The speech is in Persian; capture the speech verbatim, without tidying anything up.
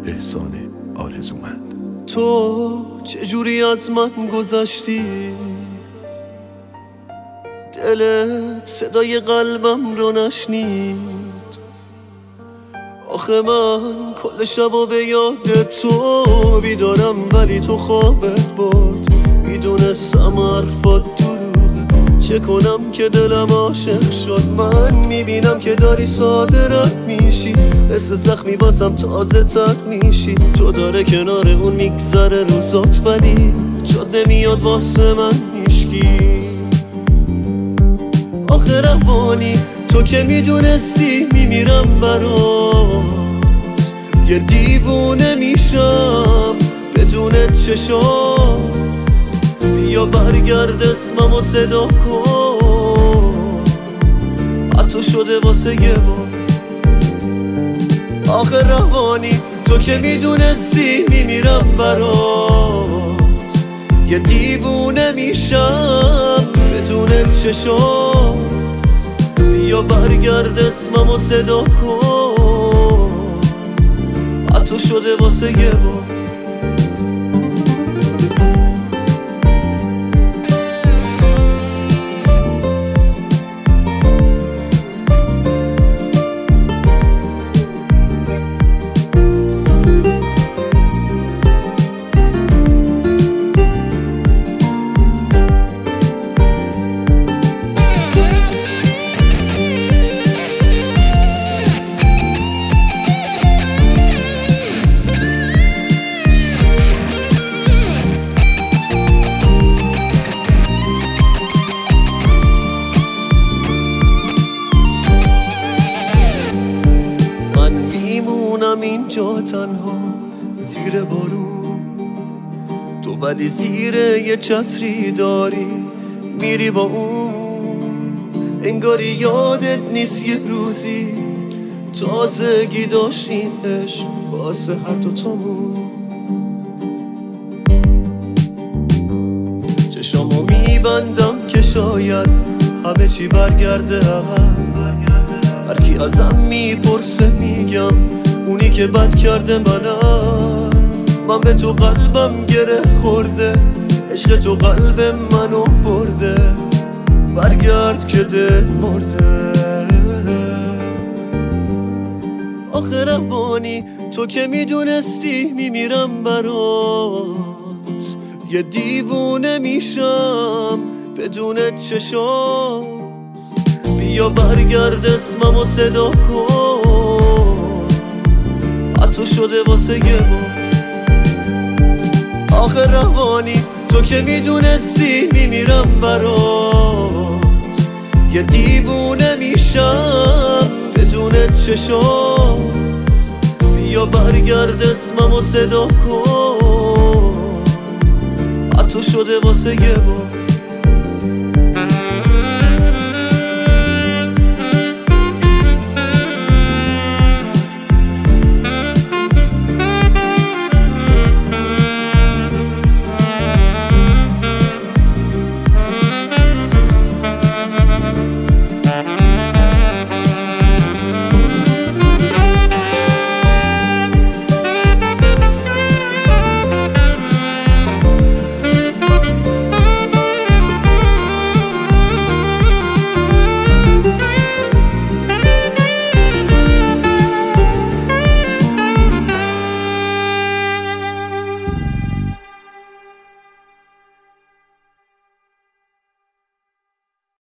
احسان آرزومند. تو چجوری از من گذشتی؟ دلت صدای قلبم رو نشنید. آخه من کل شبا به یاد تو بیدارم، ولی تو خوابت برد. میدونستم حرفات دروغه، چه کنم که دلم عاشق شد. من میبینم که داری صادرت میشی، مثل زخمی واسم تازه تر میشی. تو داره کنار اون میگذره روزات، ولی جاد نمیاد واسه من هیشکی. آخه روانی تو که میدونستی میمیرم برات، یه دیوونه میشم بدون چشات. بیا برگرد اسممو صدا کن، حتی شده واسه یه بار. آخه روانی تو که میدونستی میمیرم برات، یه دیوونه میشم بدون چشات. بیا برگرد اسممو صدا کن، حتی شده واسه یه بار. اینجا تنها زیر بارون، تو ولی زیر یه چتری داری میری با اون. انگاری یادت نیست یه روزی تازگی داشت این عشق واسه هر دوتامون. چشامو میبندم که شاید همه چی برگرده عقب. هرکی ازم میپرسه میگم اونی که بد کرده منم. من به تو قلبم گره خورده، عشق تو قلب منو برده. برگرد که دل مرده. آخه روانی تو که میدونستی میمیرم برات، یه دیوونه میشم بدون چشات. بیا برگرد اسممو صدا کن، حتی شده واسه یه بار. آخه روانی تو که میدونستی میمیرم برات، یه دیوونه میشم بدون چشات. بیا برگرد اسممو صدا کن، حتی شده واسه یه بار.